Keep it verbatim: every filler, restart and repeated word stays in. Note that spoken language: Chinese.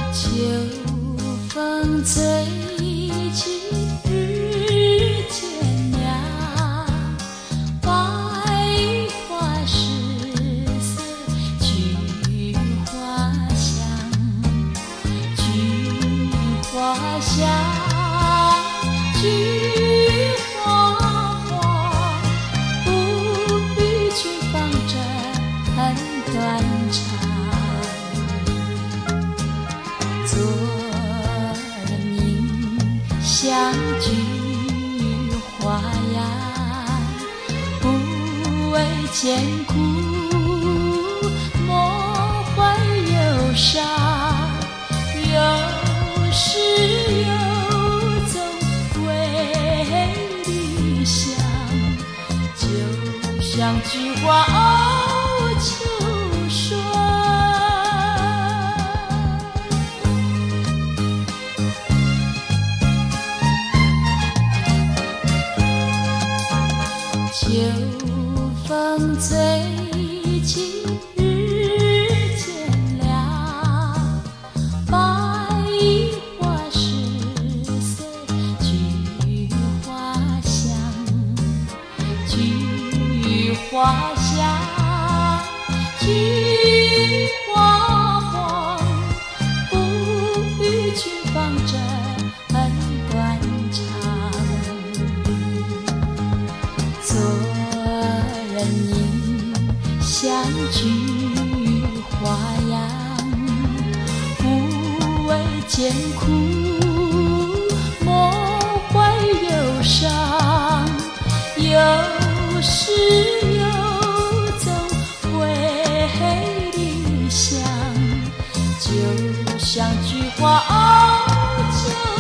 秋风吹起，日渐凉，百花失色，菊花香，菊花香，菊花黄，不必去放着很短长。昨人应相聚花样，不为艰苦，莫怀忧伤。有始有终为理想，就像菊花傲秋霜。秋风吹起，日渐凉，百花失色，菊花香，菊花香，菊花黄，不必去放着很短长。昨人应相聚花样，不为艰苦，莫怀忧伤。有始有终为理想，就像菊花傲秋